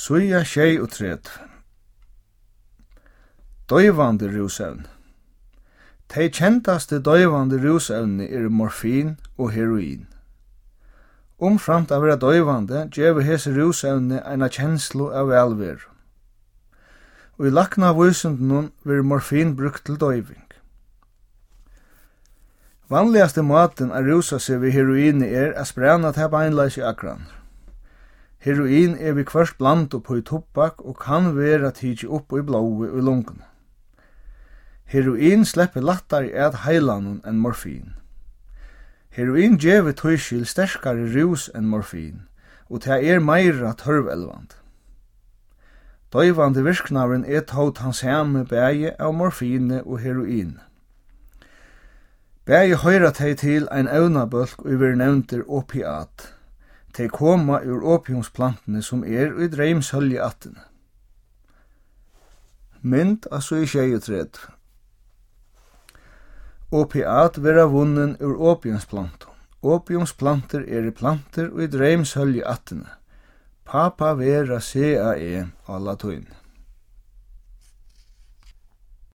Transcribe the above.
Suja 36. Døyvandi rúsevni. Tey kjentaste døyvandi rúsevni morfin og heroin. Umframt av vera døyvandi gjevi hesi rúsevni eina kjenslu av velveru. Og i lakna vísindunum verður morfin brukt til døyving. Vanligaste måten að rúsa seg við heroini að sprena það beinleis í akranir. Heroin við kvørst bland upp í tobak og kan vera tidsi upp í blói og lunguna. Heroin sleppur lattari at heilanum enn morfin. Heroin gjevi tøyskil sterkari rús enn morfin, og það meira tørvelvand. Døyvandi virknarin tótt han sami bægi av morfine og heroin. Bægi høyra teg til ein evnabølk og ver nevntir opiat. Tey koma ur opiumsplantene som i dreimsøljeattene. Mynd av Suja 36. Opiat vera vunnen ur opiumsplantum. Opiumsplanter planter og i dreimsøljeattene. Papa vera CAE á latín.